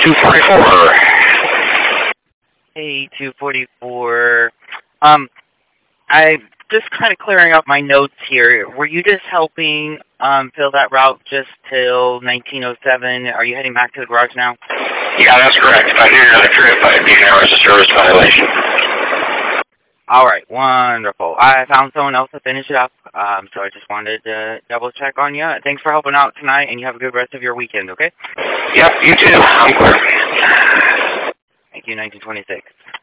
244. Hey, 244. I just kind of clearing up my notes here. Were you just helping fill that route just till 1907? Are you heading back to the garage now? Yeah, that's correct. If I did another trip, I'd be an hours of service violation. All right, wonderful. I found someone else to finish it up, so I just wanted to double check on you. Thanks for helping out tonight, and you have a good rest of your weekend, okay? Yep, you too. I'm clear. Thank you, 1926.